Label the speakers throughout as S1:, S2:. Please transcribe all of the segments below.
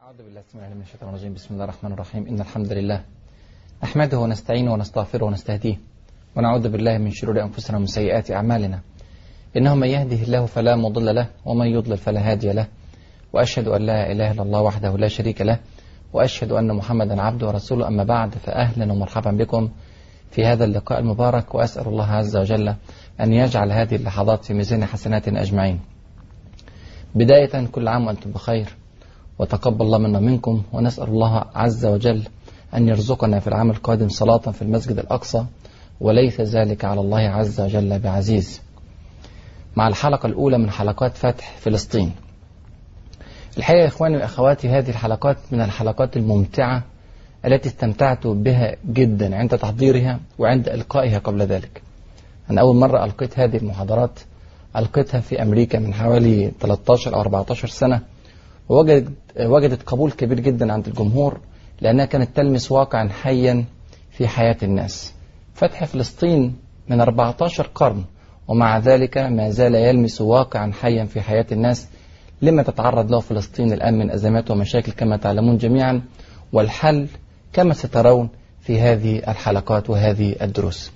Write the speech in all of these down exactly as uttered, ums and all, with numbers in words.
S1: أعوذ بالله السميع العليم من الشيطان الرجيم. بسم الله الرحمن الرحيم. إن الحمد لله نحمده ونستعينه ونستغفره ونستهديه ونعوذ بالله من شرور أنفسنا ومن سيئات أعمالنا. إنه من يهده الله فلا مضل له ومن يضلل فلا هادي له، وأشهد أن لا إله إلا الله وحده لا شريك له، وأشهد أن محمدا عبده ورسوله. أما بعد، فأهلا ومرحبا بكم في هذا اللقاء المبارك، وأسأل الله عز وجل أن يجعل هذه اللحظات في ميزان حسناتنا أجمعين. بداية، كل عام وأنتم بخير، وتقبل الله منا منكم، ونسأل الله عز وجل أن يرزقنا في العام القادم صلاة في المسجد الأقصى، وليس ذلك على الله عز وجل بعزيز. مع الحلقة الأولى من حلقات فتح فلسطين. الحقيقة يا إخواني وأخواتي، هذه الحلقات من الحلقات الممتعة التي استمتعت بها جدا عند تحضيرها وعند إلقائها قبل ذلك. أنا أول مرة ألقيت هذه المحاضرات ألقيتها في أمريكا من حوالي ثلاثة عشر أو أربعة عشر سنة، ووجدت وجدت قبول كبير جدا عند الجمهور، لأنها كانت تلمس واقعا حيا في حياة الناس. فتح فلسطين من أربعة عشر قرن، ومع ذلك ما زال يلمس واقعا حيا في حياة الناس، لما تتعرض له فلسطين الآن من أزمات ومشاكل كما تعلمون جميعا، والحل كما سترون في هذه الحلقات وهذه الدروس.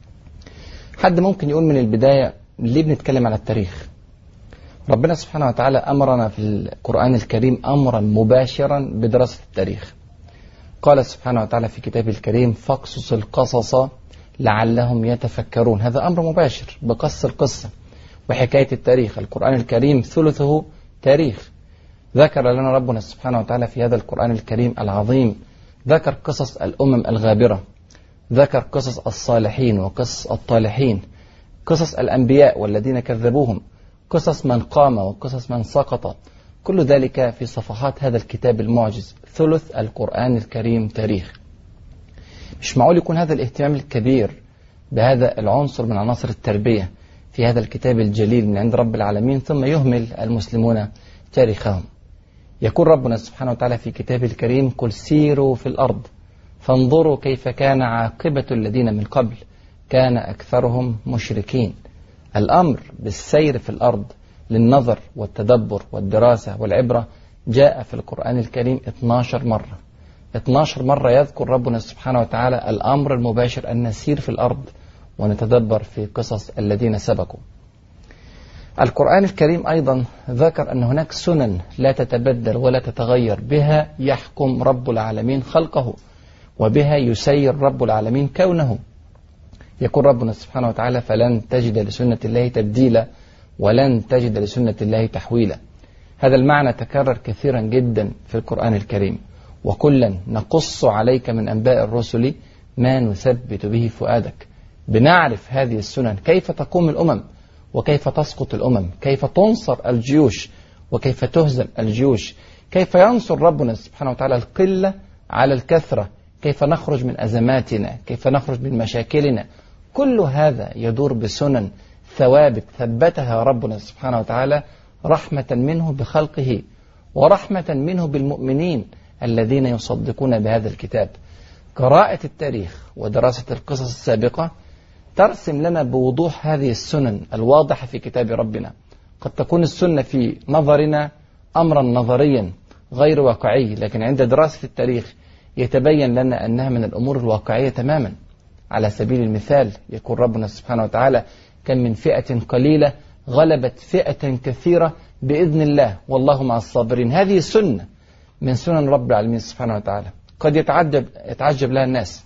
S1: حد ممكن يقول من البداية، ليه بنتكلم على التاريخ؟ ربنا سبحانه وتعالى أمرنا في القرآن الكريم أمرا مباشرا بدراسة التاريخ. قال سبحانه وتعالى في كتابه الكريم: فاقصص القصص لعلهم يتفكرون. هذا أمر مباشر بقص القصة وحكاية التاريخ. القرآن الكريم ثلثه تاريخ. ذكر لنا ربنا سبحانه وتعالى في هذا القرآن الكريم العظيم، ذكر قصص الأمم الغابرة، ذكر قصص الصالحين وقصص الطالحين، قصص الأنبياء والذين كذبوهم، قصص من قام وقصص من سقط. كل ذلك في صفحات هذا الكتاب المعجز. ثلث القرآن الكريم تاريخ. مش معقول يكون هذا الاهتمام الكبير بهذا العنصر من عناصر التربية في هذا الكتاب الجليل من عند رب العالمين، ثم يهمل المسلمون تاريخهم. يقول ربنا سبحانه وتعالى في كتابه الكريم: قل سيروا في الأرض فانظروا كيف كان عاقبة الذين من قبل كان أكثرهم مشركين. الأمر بالسير في الأرض للنظر والتدبر والدراسة والعبرة جاء في القرآن الكريم اثنتي عشرة مرة. اثنتي عشرة مرة يذكر ربنا سبحانه وتعالى الأمر المباشر أن نسير في الأرض ونتدبر في قصص الذين سبقوا. القرآن الكريم أيضا ذكر أن هناك سنن لا تتبدل ولا تتغير، بها يحكم رب العالمين خلقه، وبها يسير رب العالمين كونه. يقول ربنا سبحانه وتعالى: فلن تجد لسنة الله تبديلا ولن تجد لسنة الله تحويلا. هذا المعنى تكرر كثيرا جدا في القرآن الكريم. وكلا نقص عليك من أنباء الرسل ما نثبت به فؤادك. بنعرف هذه السنن، كيف تقوم الأمم وكيف تسقط الأمم، كيف تنصر الجيوش وكيف تهزم الجيوش، كيف ينصر ربنا سبحانه وتعالى القلة على الكثرة، كيف نخرج من أزماتنا، كيف نخرج من مشاكلنا. كل هذا يدور بسنن ثوابت ثبتها ربنا سبحانه وتعالى، رحمة منه بخلقه ورحمة منه بالمؤمنين الذين يصدقون بهذا الكتاب. قراءة التاريخ ودراسة القصص السابقة ترسم لنا بوضوح هذه السنن الواضحة في كتاب ربنا. قد تكون السنة في نظرنا أمرا نظريا غير واقعي، لكن عند دراسة التاريخ يتبين لنا أنها من الأمور الواقعية تماما. على سبيل المثال، يقول ربنا سبحانه وتعالى: كم من فئة قليلة غلبت فئة كثيرة بإذن الله والله مع الصابرين. هذه سنة من سنن رب العالمين سبحانه وتعالى، قد يتعجب, يتعجب لها الناس،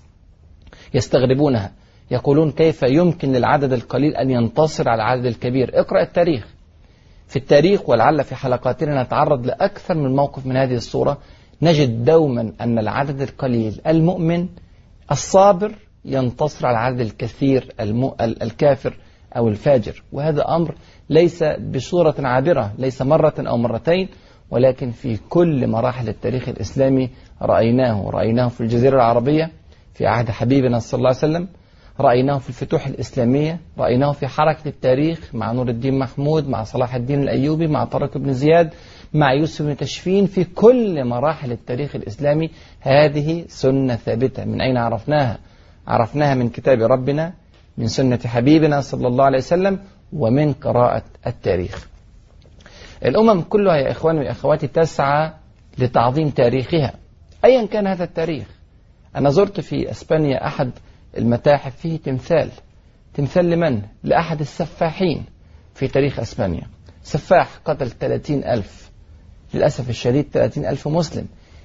S1: يستغربونها، يقولون كيف يمكن للعدد القليل أن ينتصر على العدد الكبير. اقرأ التاريخ. في التاريخ، ولعل في حلقاتنا نتعرض لأكثر من موقف من هذه الصورة، نجد دوما أن العدد القليل المؤمن الصابر ينتصر على العدد الكثير الم... الكافر أو الفاجر. وهذا أمر ليس بصورة عابرة، ليس مرة أو مرتين، ولكن في كل مراحل التاريخ الإسلامي رأيناه. رأيناه في الجزيرة العربية في عهد حبيبنا صلى الله عليه وسلم، رأيناه في الفتوح الإسلامية، رأيناه في حركة التاريخ مع نور الدين محمود، مع صلاح الدين الأيوبي، مع طارق بن زياد، مع يوسف بن تشفين. في كل مراحل التاريخ الإسلامي هذه سنة ثابتة. من أين عرفناها؟ عرفناها من كتاب ربنا، من سنة حبيبنا صلى الله عليه وسلم، ومن قراءة التاريخ. الأمم كلها يا إخواني وأخواتي تسعى لتعظيم تاريخها أيا كان هذا التاريخ. أنا زرت في أسبانيا أحد المتاحف فيه تمثال، تمثال لمن؟ لأحد السفاحين في تاريخ أسبانيا، سفاح قتل ثلاثين ألف، للأسف الشديد ثلاثين ألف مسلم،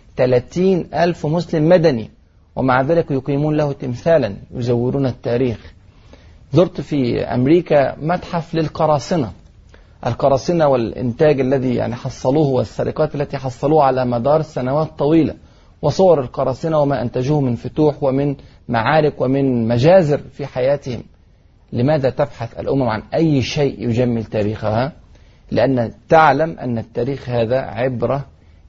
S1: ثلاثين ألف مسلم مدني، ومع ذلك يقيمون له تمثالا يزورون التاريخ. زرت في أمريكا متحف للقراصنة، القراصنة والإنتاج الذي يعني حصلوه والسرقات التي حصلوها على مدار سنوات طويلة، وصور القراصنة وما أنتجوه من فتوح ومن معارك ومن مجازر في حياتهم. لماذا تبحث الأمم عن أي شيء يجمل تاريخها؟ لأن تعلم أن التاريخ هذا عبرة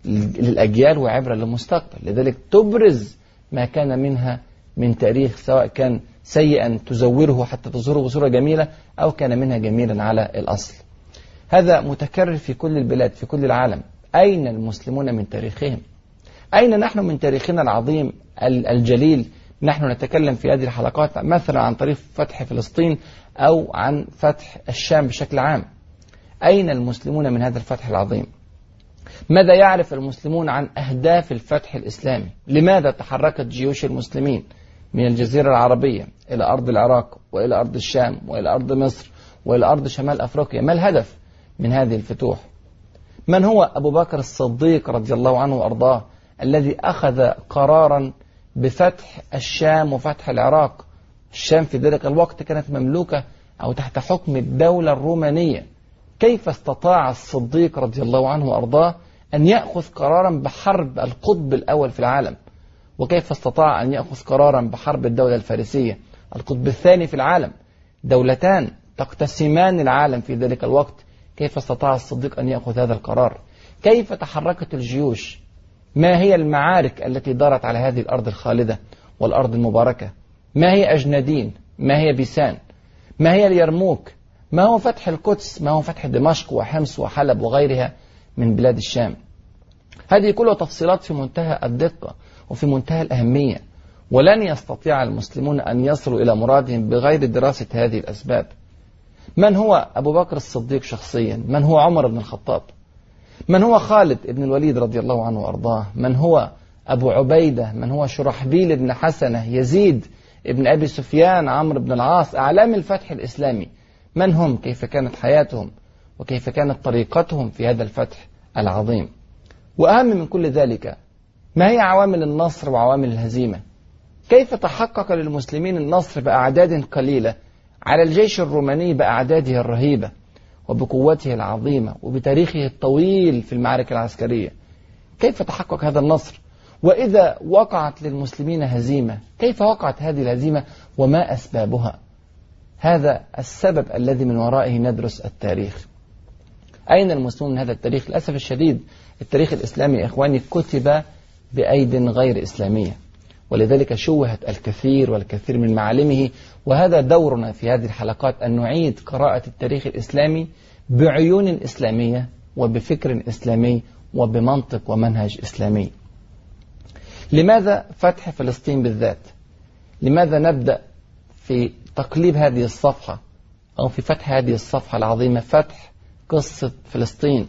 S1: للأجيال وعبرة للمستقبل، لذلك تبرز ما كان منها من تاريخ، سواء كان سيئا تزوره حتى تظهره بصورة جميلة أو كان منها جميلا على الأصل. هذا متكرر في كل البلاد في كل العالم. أين المسلمون من تاريخهم؟ أين نحن من تاريخنا العظيم الجليل؟ نحن نتكلم في هذه الحلقات مثلا عن طريق فتح فلسطين أو عن فتح الشام بشكل عام. أين المسلمون من هذا الفتح العظيم؟ ماذا يعرف المسلمون عن أهداف الفتح الإسلامي؟ لماذا تحركت جيوش المسلمين من الجزيرة العربية إلى أرض العراق وإلى أرض الشام وإلى أرض مصر وإلى أرض شمال أفريقيا؟ ما الهدف من هذه الفتوح؟ من هو أبو بكر الصديق رضي الله عنه وأرضاه الذي أخذ قرارا بفتح الشام وفتح العراق؟ الشام في ذلك الوقت كانت مملوكة أو تحت حكم الدولة الرومانية. كيف استطاع الصديق رضي الله عنه وأرضاه أن يأخذ قرارا بحرب القطب الأول في العالم؟ وكيف استطاع أن يأخذ قرارا بحرب الدولة الفارسية القطب الثاني في العالم، دولتان تقتسمان العالم في ذلك الوقت؟ كيف استطاع الصديق أن يأخذ هذا القرار؟ كيف تحركت الجيوش؟ ما هي المعارك التي دارت على هذه الأرض الخالدة والأرض المباركة؟ ما هي أجنادين؟ ما هي بيسان؟ ما هي اليرموك؟ ما هو فتح القدس؟ ما هو فتح دمشق وحمص وحلب وغيرها من بلاد الشام؟ هذه كلها تفصيلات في منتهى الدقة وفي منتهى الأهمية، ولن يستطيع المسلمون أن يصلوا إلى مرادهم بغير دراسة هذه الأسباب. من هو أبو بكر الصديق شخصيا؟ من هو عمر بن الخطاب؟ من هو خالد بن الوليد رضي الله عنه وأرضاه؟ من هو أبو عبيدة؟ من هو شرحبيل بن حسنة؟ يزيد بن أبي سفيان؟ عمرو بن العاص؟ أعلام الفتح الإسلامي من هم؟ كيف كانت حياتهم؟ وكيف كانت طريقتهم في هذا الفتح العظيم؟ وأهم من كل ذلك، ما هي عوامل النصر وعوامل الهزيمة؟ كيف تحقق للمسلمين النصر بأعداد قليلة على الجيش الروماني بأعداده الرهيبة وبقوته العظيمة وبتاريخه الطويل في المعارك العسكرية؟ كيف تحقق هذا النصر؟ وإذا وقعت للمسلمين هزيمة، كيف وقعت هذه الهزيمة وما أسبابها؟ هذا السبب الذي من ورائه ندرس التاريخ. أين المسلمون من هذا التاريخ؟ للأسف الشديد التاريخ الإسلامي يا إخواني كتب بأيد غير إسلامية، ولذلك شوهت الكثير والكثير من معالمه. وهذا دورنا في هذه الحلقات أن نعيد قراءة التاريخ الإسلامي بعيون إسلامية وبفكر إسلامي وبمنطق ومنهج إسلامي. لماذا فتح فلسطين بالذات؟ لماذا نبدأ في تقليب هذه الصفحة أو في فتح هذه الصفحة العظيمة، فتح قصة فلسطين؟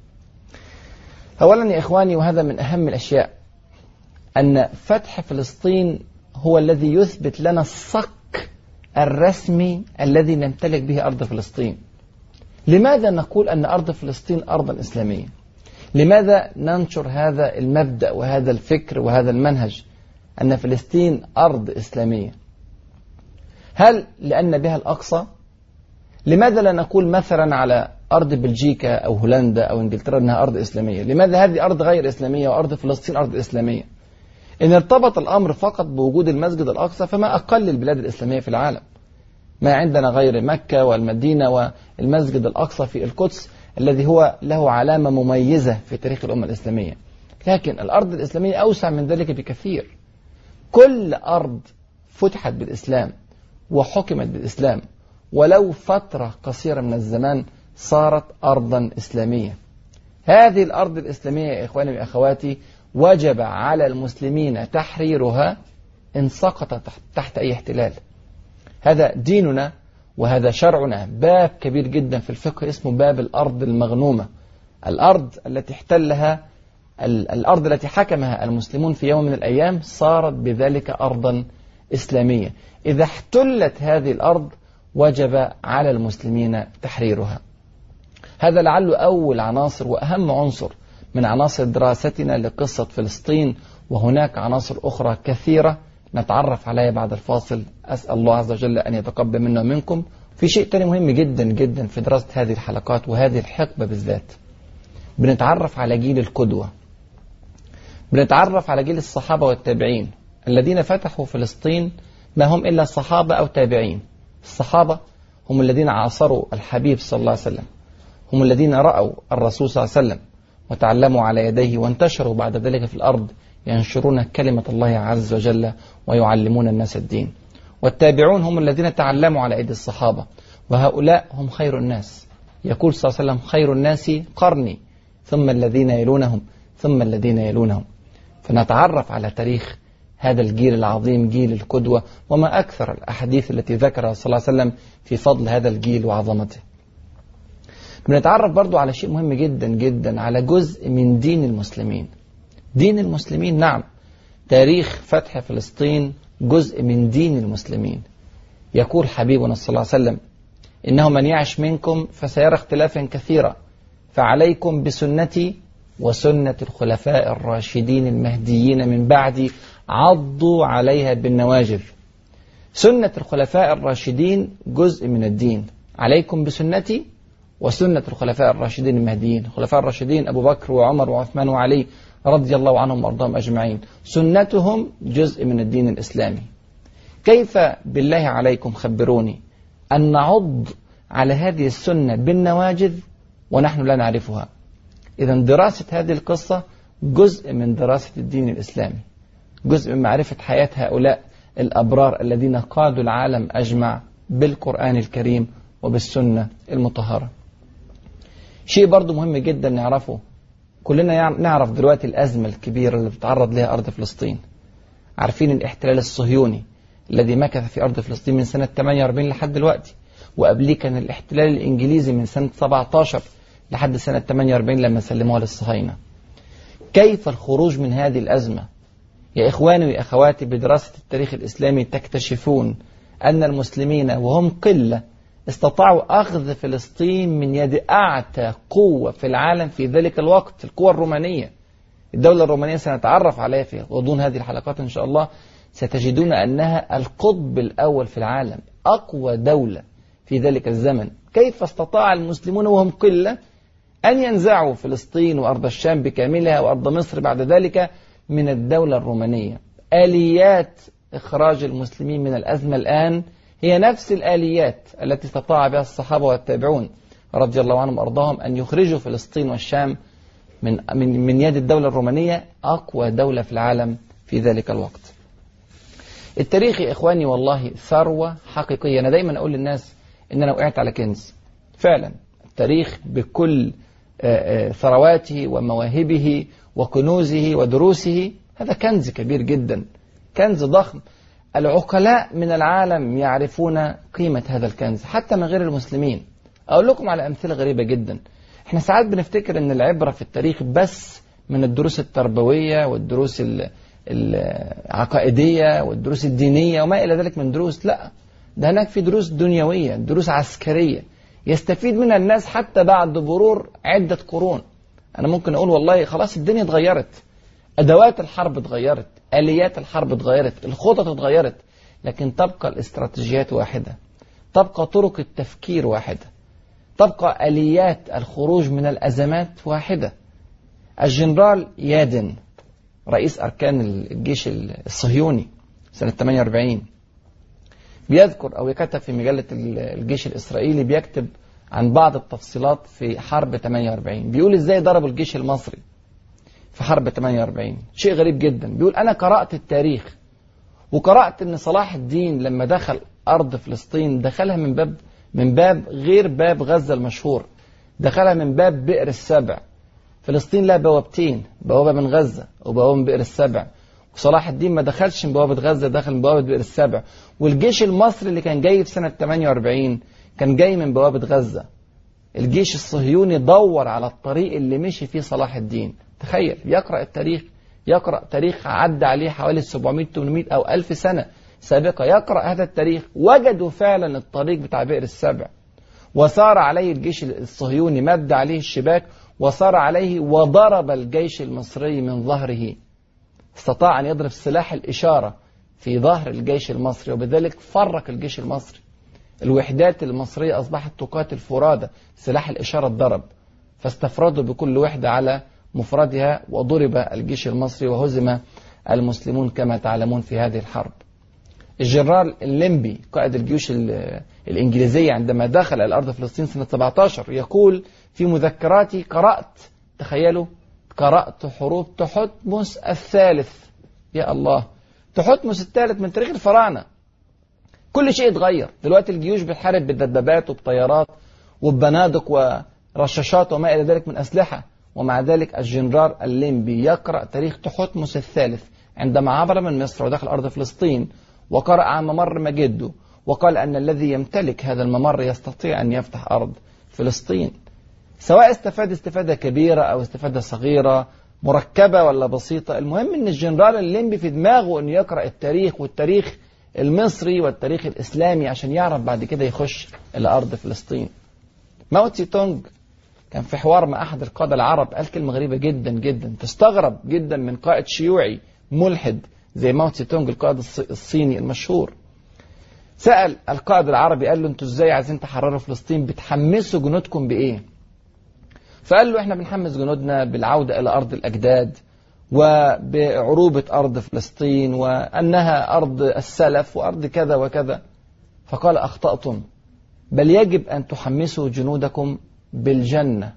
S1: أولا يا إخواني، وهذا من أهم الأشياء، أن فتح فلسطين هو الذي يثبت لنا الصك الرسمي الذي نمتلك به أرض فلسطين. لماذا نقول أن أرض فلسطين أرضا إسلامية؟ لماذا ننشر هذا المبدأ وهذا الفكر وهذا المنهج أن فلسطين أرض إسلامية؟ هل لأن بها الأقصى؟ لماذا لا نقول مثلا على أرض بلجيكا أو هولندا أو إنجلترا أنها أرض إسلامية؟ لماذا هذه أرض غير إسلامية وأرض فلسطين أرض إسلامية؟ إن ارتبط الأمر فقط بوجود المسجد الأقصى فما أقل البلاد الإسلامية في العالم. ما عندنا غير مكة والمدينة والمسجد الأقصى في القدس الذي هو له علامة مميزة في تاريخ الأمة الإسلامية. لكن الأرض الإسلامية أوسع من ذلك بكثير. كل أرض فتحت بالإسلام وحكمت بالإسلام ولو فترة قصيرة من الزمان صارت أرضا إسلامية. هذه الأرض الإسلامية يا إخواني وأخواتي وجب على المسلمين تحريرها إن سقط تحت أي احتلال. هذا ديننا وهذا شرعنا. باب كبير جدا في الفقه اسمه باب الأرض المغنومة، الأرض التي احتلها الأرض التي حكمها المسلمون في يوم من الأيام صارت بذلك أرضا إسلامية. إذا احتلت هذه الأرض وجب على المسلمين تحريرها. هذا لعله أول عناصر وأهم عنصر من عناصر دراستنا لقصة فلسطين، وهناك عناصر أخرى كثيرة نتعرف عليها بعد الفاصل. أسأل الله عز وجل أن يتقبل منا ومنكم. في شيء تاني مهم جدا جدا في دراسة هذه الحلقات وهذه الحقبة بالذات، بنتعرف على جيل القدوة، بنتعرف على جيل الصحابة والتابعين الذين فتحوا فلسطين، ما هم إلا صحابة أو تابعين. الصحابة هم الذين عاصروا الحبيب صلى الله عليه وسلم، هم الذين رأوا الرسول صلى الله عليه وسلم وتعلموا على يديه وانتشروا بعد ذلك في الأرض ينشرون كلمة الله عز وجل ويعلمون الناس الدين. والتابعون هم الذين تعلموا على أيدي الصحابة، وهؤلاء هم خير الناس. يقول صلى الله عليه وسلم: خير الناس قرني ثم الذين يلونهم ثم الذين يلونهم. فنتعرف على تاريخ هذا الجيل العظيم، جيل القدوة، وما أكثر الأحاديث التي ذكرها صلى الله عليه وسلم في فضل هذا الجيل وعظمته. بنتعرف برضو على شيء مهم جدا جدا، على جزء من دين المسلمين. دين المسلمين، نعم، تاريخ فتح فلسطين جزء من دين المسلمين. يقول حبيبنا صلى الله عليه وسلم: إنه من يعش منكم فسيرى اختلافا كثيرا، فعليكم بسنتي وسنة الخلفاء الراشدين المهديين من بعدي، عضوا عليها بالنواجذ. سنة الخلفاء الراشدين جزء من الدين. عليكم بسنتي وسنة الخلفاء الراشدين المهديين. الخلفاء الراشدين أبو بكر وعمر وعثمان وعلي رضي الله عنهم وأرضاهم أجمعين، سنتهم جزء من الدين الإسلامي. كيف بالله عليكم خبروني أن نعض على هذه السنة بالنواجذ ونحن لا نعرفها؟ إذن دراسة هذه القصة جزء من دراسة الدين الإسلامي، جزء من معرفة حياة هؤلاء الأبرار الذين قادوا العالم أجمع بالقرآن الكريم وبالسنة المطهرة. شيء برضو مهم جدا نعرفه، كلنا نعرف دلوقتي الأزمة الكبيرة اللي بتتعرض لها أرض فلسطين. عارفين الاحتلال الصهيوني الذي مكث في أرض فلسطين من سنة ثمانية وأربعين لحد دلوقتي، وقبليه كان الاحتلال الإنجليزي من سنة سبعة عشر لحد سنة ثمانية وأربعين لما سلموها للصهاينة. كيف الخروج من هذه الأزمة؟ يا إخواني وأخواتي، بدراسة التاريخ الإسلامي تكتشفون أن المسلمين وهم قلة استطاعوا أخذ فلسطين من يد أعتى قوة في العالم في ذلك الوقت، القوة الرومانية. الدولة الرومانية سنتعرف عليها في غضون هذه الحلقات إن شاء الله. ستجدون أنها القطب الأول في العالم، أقوى دولة في ذلك الزمن. كيف استطاع المسلمون وهم قلة أن ينزعوا فلسطين وأرض الشام بكاملها وأرض مصر بعد ذلك من الدولة الرومانية؟ آليات إخراج المسلمين من الأزمة الآن هي نفس الآليات التي استطاع بها الصحابة والتابعون رضي الله عنهم وأرضاهم أن يخرجوا فلسطين والشام من من من يد الدولة الرومانية، أقوى دولة في العالم في ذلك الوقت. التاريخ يا إخواني والله ثروة حقيقية. أنا دايما أقول للناس إن أنا وقعت على كنز فعلا. التاريخ بكل ثرواته ومواهبه وكنوزه ودروسه هذا كنز كبير جدا، كنز ضخم. العقلاء من العالم يعرفون قيمة هذا الكنز حتى من غير المسلمين. أقول لكم على أمثلة غريبة جدا. احنا ساعات بنفتكر أن العبرة في التاريخ بس من الدروس التربوية والدروس العقائدية والدروس الدينية وما إلى ذلك من دروس. لا، ده هناك في دروس دنيوية، دروس عسكرية يستفيد منها الناس حتى بعد مرور عدة قرون. أنا ممكن أقول والله خلاص الدنيا اتغيرت، أدوات الحرب اتغيرت، آليات الحرب اتغيرت، الخطط اتغيرت، لكن تبقى الاستراتيجيات واحدة، تبقى طرق التفكير واحدة، تبقى آليات الخروج من الأزمات واحدة. الجنرال يادن رئيس أركان الجيش الصهيوني سنة ثمانية وأربعين بيذكر أو يكتب في مجلة الجيش الإسرائيلي، بيكتب عن بعض التفصيلات في حرب ثمانية وأربعين. بيقول إزاي ضربوا الجيش المصري في حرب ثمانية وأربعين. شيء غريب جدا. بيقول أنا قرأت التاريخ وقرأت أن صلاح الدين لما دخل أرض فلسطين دخلها من باب من باب غير باب غزة المشهور، دخلها من باب بئر السبع. فلسطين لها بوابتين، بوابة من غزة وبوابة من بئر السبع، وصلاح الدين ما دخلش من بوابة غزة، دخل من بوابة بئر السبع. والجيش المصري اللي كان جاي في سنة ثمانية وأربعين كان جاي من بوابة غزة. الجيش الصهيوني دور على الطريق اللي مشي فيه صلاح الدين. تخيل، يقرأ التاريخ، يقرأ تاريخ عدى عليه حوالي سبعمائة ثمانمائة أو ألف سنة سابقة، يقرأ هذا التاريخ، وجدوا فعلا الطريق بتاع بئر السبع، وسار عليه الجيش الصهيوني، مد عليه الشباك وسار عليه وضرب الجيش المصري من ظهره. استطاع أن يضرب سلاح الإشارة في ظهر الجيش المصري، وبذلك فرق الجيش المصري. الوحدات المصرية أصبحت تقاتل فرادى، سلاح الإشارة اتضرب، فاستفردوا بكل وحدة على مفردها، وضرب الجيش المصري وهزم المسلمون كما تعلمون في هذه الحرب. الجنرال الليمبي قائد الجيوش الإنجليزية عندما دخل الأرض فلسطين سنة سبعة عشر يقول في مذكراتي: قرأت، تخيلوا، قرأت حروب تحتمس الثالث. يا الله، تحتمس الثالث من تاريخ الفراعنة. كل شيء اتغير، دلوقتي الجيوش بتحارب بالدبابات وبطيارات وببنادق ورشاشات وما إلى ذلك من أسلحة، ومع ذلك الجنرال الليمبي يقرأ تاريخ تحتمس الثالث عندما عبر من مصر ودخل أرض فلسطين وقرأ عن ممر مجده، وقال أن الذي يمتلك هذا الممر يستطيع أن يفتح أرض فلسطين. سواء استفاد استفادة كبيرة أو استفادة صغيرة، مركبة ولا بسيطة، المهم أن الجنرال الليمبي في دماغه أن يقرأ التاريخ، والتاريخ المصري والتاريخ الإسلامي، عشان يعرف بعد كده يخش إلى أرض فلسطين. ماو تسي تونج كان في حوار مع أحد القادة العرب قال كلمة غريبة جدا جدا، تستغرب جدا من قائد شيوعي ملحد زي ماو تسي تونج القائد الصيني المشهور. سأل القائد العربي قال له: انتوا ازاي عايزين تحرروا فلسطين؟ بتحمسوا جنودكم بإيه؟ فقال له: احنا بنحمس جنودنا بالعودة إلى أرض الأجداد، وبعروبة أرض فلسطين، وأنها أرض السلف وأرض كذا وكذا. فقال: أخطأتم، بل يجب أن تحمسوا جنودكم بالجنة.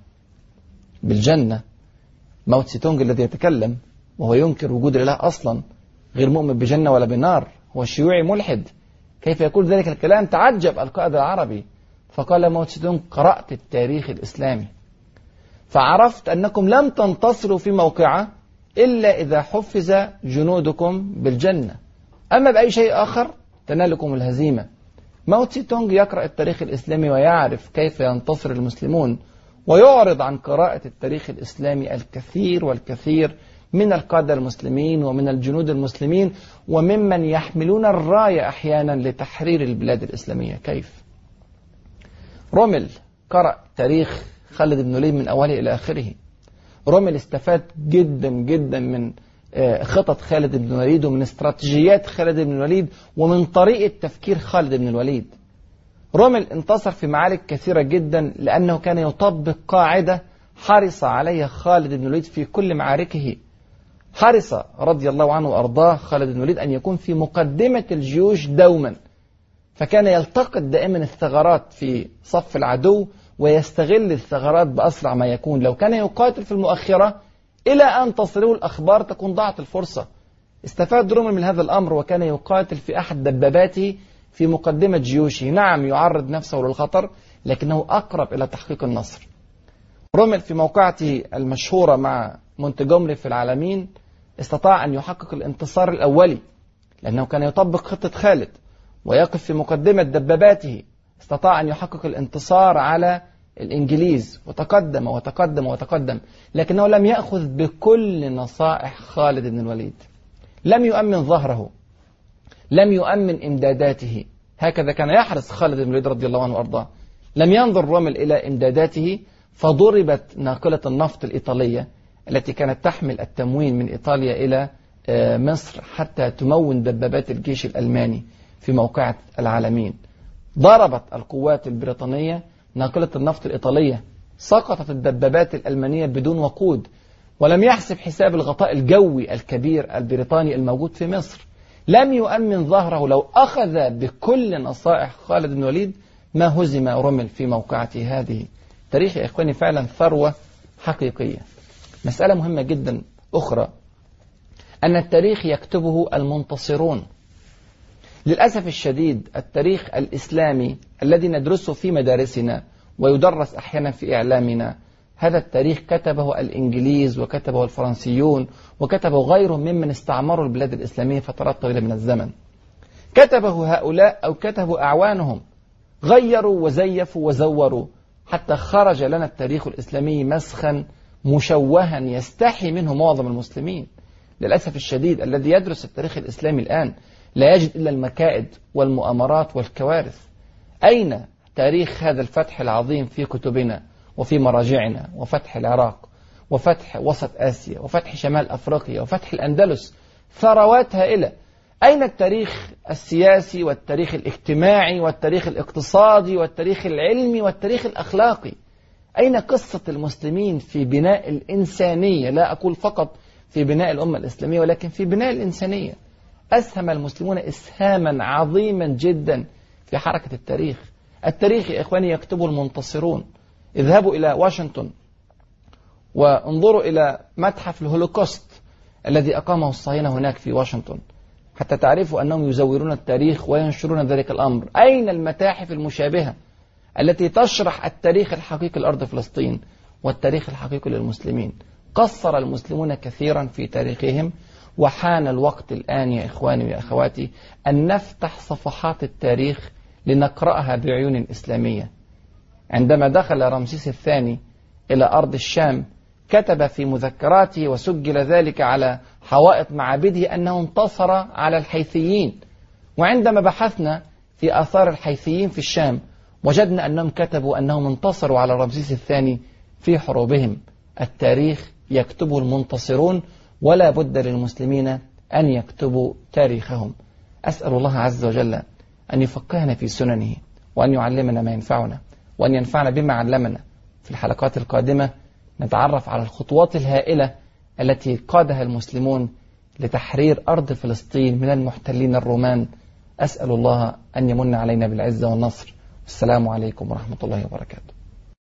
S1: بالجنة. ماو تسي تونج الذي يتكلم وهو ينكر وجود الإله أصلا، غير مؤمن بجنة ولا بنار، هو شيوعي ملحد، كيف يقول ذلك الكلام؟ تعجب القائد العربي، فقال ماو تسي تونج: قرأت التاريخ الإسلامي فعرفت أنكم لم تنتصروا في موقعة إلا إذا حفز جنودكم بالجنة، أما بأي شيء آخر تنالكم الهزيمة. ماو تسي تونج يقرأ التاريخ الإسلامي ويعرف كيف ينتصر المسلمون، ويعرض عن قراءة التاريخ الإسلامي الكثير والكثير من القادة المسلمين ومن الجنود المسلمين وممن يحملون الراية أحيانا لتحرير البلاد الإسلامية. كيف؟ رومل قرأ تاريخ خالد بن الوليد من أوله إلى آخره. رومل استفاد جدا جدا من خطط خالد بن الوليد ومن استراتيجيات خالد بن الوليد ومن طريقة تفكير خالد بن الوليد. رومل انتصر في معارك كثيرة جدا لأنه كان يطبق قاعدة حرص عليها خالد بن الوليد في كل معاركه. حرص رضي الله عنه وأرضاه خالد بن الوليد أن يكون في مقدمة الجيوش دوما، فكان يلتقط دائما الثغرات في صف العدو ويستغل الثغرات بأسرع ما يكون. لو كان يقاتل في المؤخرة إلى أن تصله الأخبار تكون ضاعت الفرصة. استفاد رومل من هذا الأمر، وكان يقاتل في أحد دباباته في مقدمة جيوشه. نعم يعرض نفسه للخطر، لكنه أقرب إلى تحقيق النصر. رومل في موقعته المشهورة مع مونتجومري في العالمين استطاع أن يحقق الانتصار الأولي، لأنه كان يطبق خطة خالد ويقف في مقدمة دباباته. استطاع أن يحقق الانتصار على الإنجليز، وتقدم وتقدم وتقدم، لكنه لم يأخذ بكل نصائح خالد بن الوليد. لم يؤمن ظهره، لم يؤمن إمداداته. هكذا كان يحرص خالد بن الوليد رضي الله عنه وأرضاه. لم ينظر رومل إلى إمداداته، فضربت ناقلة النفط الإيطالية التي كانت تحمل التموين من إيطاليا إلى مصر حتى تمون دبابات الجيش الألماني في موقعة العالمين. ضربت القوات البريطانية ناقلة النفط الإيطالية، سقطت الدبابات الألمانية بدون وقود، ولم يحسب حساب الغطاء الجوي الكبير البريطاني الموجود في مصر. لم يؤمن ظهره. لو أخذ بكل نصائح خالد بن الوليد ما هزم رومل في موقعته هذه. تاريخ يا إخواني فعلا ثروة حقيقية. مسألة مهمة جدا أخرى، أن التاريخ يكتبه المنتصرون. للأسف الشديد التاريخ الإسلامي الذي ندرسه في مدارسنا ويدرس أحيانا في إعلامنا، هذا التاريخ كتبه الإنجليز وكتبه الفرنسيون وكتبه غيرهم ممن استعمروا البلاد الإسلامية فترات طويلة من الزمن. كتبه هؤلاء أو كتبه أعوانهم، غيروا وزيفوا وزوروا، حتى خرج لنا التاريخ الإسلامي مسخا مشوها يستحي منه معظم المسلمين. للأسف الشديد الذي يدرس التاريخ الإسلامي الآن لا يجد إلا المكائد والمؤامرات والكوارث. أين تاريخ هذا الفتح العظيم في كتبنا وفي مراجعنا، وفتح العراق وفتح وسط آسيا وفتح شمال أفريقيا وفتح الأندلس، ثروات هائلة؟ أين التاريخ السياسي والتاريخ الاجتماعي والتاريخ الاقتصادي والتاريخ العلمي والتاريخ الأخلاقي؟ أين قصة المسلمين في بناء الإنسانية؟ لا أقول فقط في بناء الأمة الإسلامية، ولكن في بناء الإنسانية. أسهم المسلمون إسهاما عظيما جدا في حركة التاريخ. التاريخ يا إخواني يكتبه المنتصرون. اذهبوا إلى واشنطن وانظروا إلى متحف الهولوكوست الذي أقامه الصهاينة هناك في واشنطن حتى تعرفوا أنهم يزورون التاريخ وينشرون ذلك الأمر. أين المتاحف المشابهة التي تشرح التاريخ الحقيقي لأرض فلسطين والتاريخ الحقيقي للمسلمين؟ قصر المسلمون كثيرا في تاريخهم، وحان الوقت الآن يا إخواني ويا أخواتي أن نفتح صفحات التاريخ لنقرأها بعيون إسلامية. عندما دخل رمسيس الثاني إلى أرض الشام كتب في مذكراته وسجل ذلك على حوائط معابده أنه انتصر على الحيثيين. وعندما بحثنا في آثار الحيثيين في الشام وجدنا أنهم كتبوا أنهم انتصروا على رمسيس الثاني في حروبهم. التاريخ يكتبه المنتصرون، ولا بد للمسلمين أن يكتبوا تاريخهم. أسأل الله عز وجل أن يفقهنا في سننه، وأن يعلمنا ما ينفعنا، وأن ينفعنا بما علمنا. في الحلقات القادمة نتعرف على الخطوات الهائلة التي قادها المسلمون لتحرير أرض فلسطين من المحتلين الرومان. أسأل الله أن يمن علينا بالعزة والنصر. السلام عليكم ورحمة الله وبركاته.